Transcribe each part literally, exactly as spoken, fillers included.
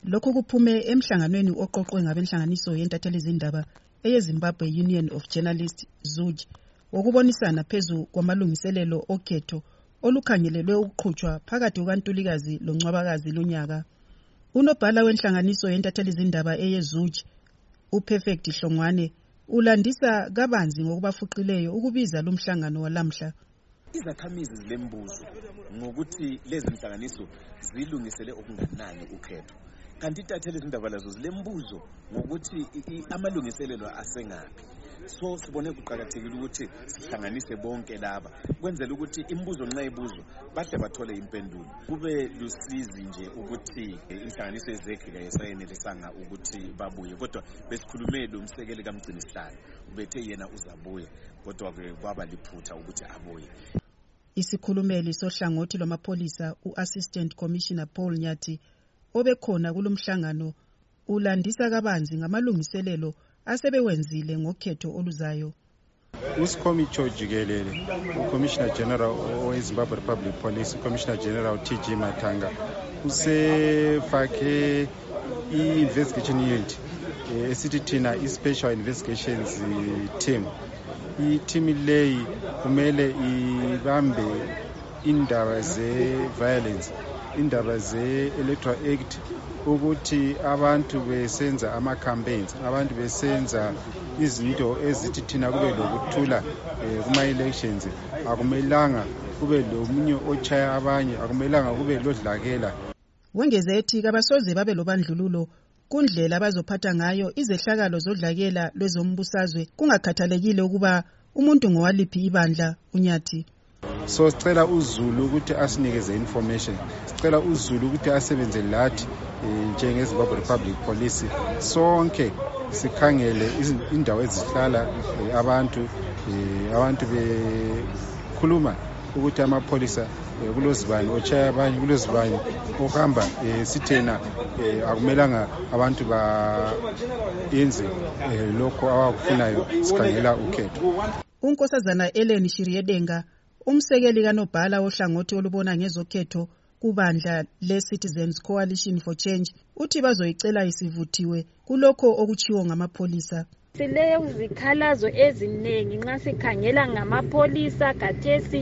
Lokho kuphume emhlanganweni oqoqwe ngabenhlanganiso yentatheli zindaba eyeZimbabwe Union of Journalists Z U J wokubonisana phezu kwamalungiselelo okhetho olukhangelelwe ukuqhutshwa phakathi kukaNtulikazi loNcwabakazi lonyaka. Unobhala wenhlanganiso yentatheli zindaba eyeZ U J uPerfect Hlongwane ulandisa kabanzi ngokubafuqileyo ukubiza lumhlangano walamhla. Izakhamizi zilembuzo ngokuthi lezi nhlanganiso zilungisele okunganani ukhetho. Kanti intatheli zindaba lazo zilembuzo ngokuthi amalungiselelo asengaphi. So sibone kuqhakathekile ukuthi sihlanganise bonke laba kwenzela ukuthi imibuzo nxa ibuzwa bahle bathole impendulo. Kube lusizi nje ukuthi inhlanganiso ezekhe yayisayenelisanga ukuthi babuye, kodwa besikhulume lo msekeli kaMgcinisihlalo ubethe yena uzabuye, kodwa ke kwaba liphutha ukuthi abuye. Isikhulumeli sohlangothi lwamapholisa uAssistant Commissioner Paul Nyathi obekhona kulomhlangano ulandisa kabanzi ngamalungiselelo asebewenzile ngokhetho oluzayo. Usikhomitsho jikelele uCommissioner General weZimbabwe Republic Police, Commissioner General T G Matanga usefake i-investigation unit esithi thina i-special investigations team. I-team leyi kumele ibambe indaba ze-violence, indaba ze-Electoral Act, ukuthi abantu besenza ama-campaigns, abantu besenza izinto ezithi thina kube lokuthula kuma-elections. Akumelanga kube lomunye ochaya abanye, akumelanga kube lodlakela. Wengeze ethi kabasoze babe lobandlululo kundlela bazophatha ngayo izehlakalo zodlakela lwezombusazwe kungakhathalekile ukuba umuntu ngowaliphi ibandla. Unyathi so sicela uZulu ukuthi asinikeze information, sicela uZulu ukuthi asebenze lathi njengeZimbabwe Republic Police, sonke sikhangele indawo ezihlala abantu abantu bekhuluma ukuthi amapholisa kulozibani ochaya abanye, kulozibani ohamba sithena akumelanga abantu bayenze lokho abakufunayo sikhangela ukhetho. uNkosazana Ellen Shiryedenga umsekeli kanobhala ohlangothi olubona ngezokhetho kubandla le-Citizens Coalition for Change uthi bazoyicela isivuthiwe kulokho okuchiwo ngamapholisa. Sileyo zikhalazo eziningi nxa sikhangela ngamapholisa kathesi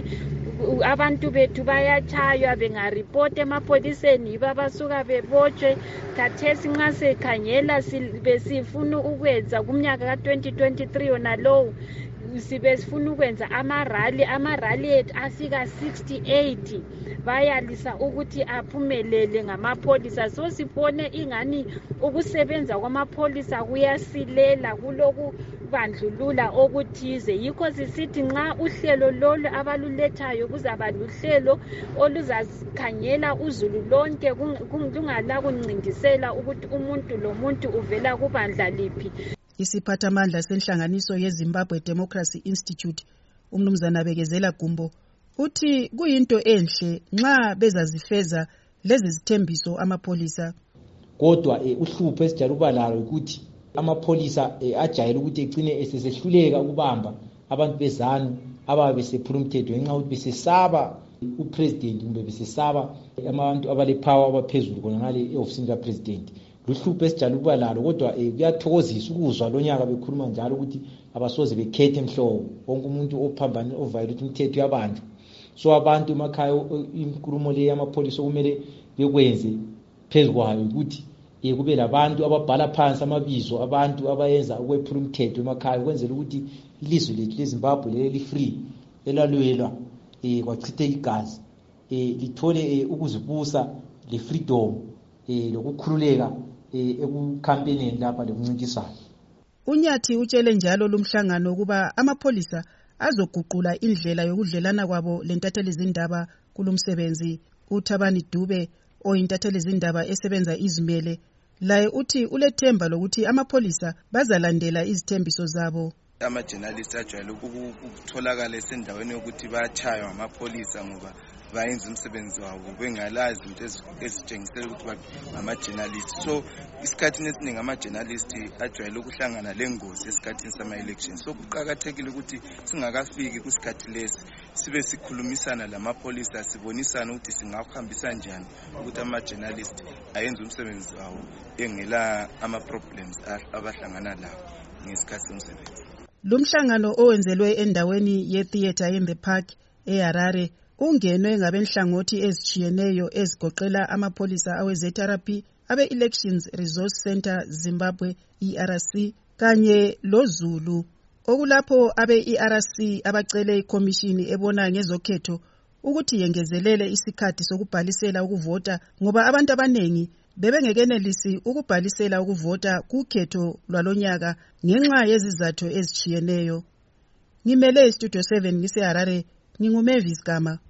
abantu bethu bayachaywa bengaripoti emapholiseni yibo abasuka bebotshwe. Kathesi nxa sikhangela besifuna ukwenza kumnyaka ka twenty twenty-three yona lowo sibe sifuna ukwenza amarally amarally ethu afika sixty-eight bayalisa ukuthi aphumelele ngamapholisa. So sibone ingani ukusebenza kwamapholisa kuyasilela kuloku bandlulula okuthize. Yikho sisithi nxa uhlelo lolu abalulethayo kuzaba luhlelo oluzakhangela uZulu lonke kungala kuncindisela ukuthi umuntu lomuntu uvela kubandla liphi. Isiphathamandla senhlanganiso yeZimbabwe Democracy Institute umnumzana Bekezela Gumbo uthi kuyinto enhle nxa bezazifeza lezi zithembiso amapholisa. Kodwa uhlupho esijala ukuba lalo ukuthi amapholisa ajayele ukuthi egcine esesehluleka ukubamba abantu bezanu ababe besephula umthetho ngenxa ukuthi besesaba upresident kumbe besesaba abantu abalepower abaphezulu khona ngale eofisini kapresident. Luhlupho esijala ukuba lalo, kodwa kuyathokozisa ukuzwa lonyaka bekhuluma njalo ukuthi abasoze bekhethe emhlobo, wonke umuntu ophambana oviolate umthetho yabantu. So abantu emakhaya inkulumo le yamapholisa kumele bekwenze phezukwayo ukuthi kube labantu ababhala phansi amabizo abantu abayenza ukwephula umthetho emakhaya ukwenzela ukuthi ilizwe lethu leZimbabwe leli li-free elalwelwa kwachithe igazi lithole ukuzibusa le-freedom lokukhululeka ekukampenini lapha lokuncintisana. Unyathi utshele njalo lumhlangano ukuba amapholisa azoguqula indlela yokudlelana kwabo lentatheli zindaba kulumsebenzi. uThabani Dube oyintatheli zindaba esebenza izimele laye uthi ulethemba lokuthi amapholisa bazalandela izithembiso zabo. Ama-journalists ajwayele ukutholakala esendaweni yokuthi bayachaywa ngamapholisa ngoba bayenza umsebenzi wabo bengalazi into ezitshengisela ukuthi ngama-journalists. So isikhathini esiningi ama-journalists ajwayele ukuhlangana lengozi esikhathini sama-elections. So kuqakathekile ukuthi singakafiki kwisikhathi lesi sibe sikhulumisana lamapholisa sibonisana ukuthi singakuhambisa njani ukuthi ama-journalist ayenze umsebenzi wawo engela ama-problems abahlangana lawo ngesikhathi somsebenzi. Lumhlangano owenzelwe endaweni ye-Theatre in the Park eHarare ungenwe ngabenhlangothi ezitshiyeneyo ezigoqela amapholisa awe-Z R P, abe-Elections Resource Center Zimbabwe E R C kanye loZulu, okulapho abe-E R C abacele ikhomishini ebona ngezokhetho ukuthi yengezelele isikhathi sokubhalisela ukuvota ngoba abantu abanengi bebengekenelisi ukubhalisela ukuvota kukhetho lwalonyaka ngenxa yezizathu ezitshiyeneyo. Ngimele iStudio seven ngiseHarare, nginguMavis Gama.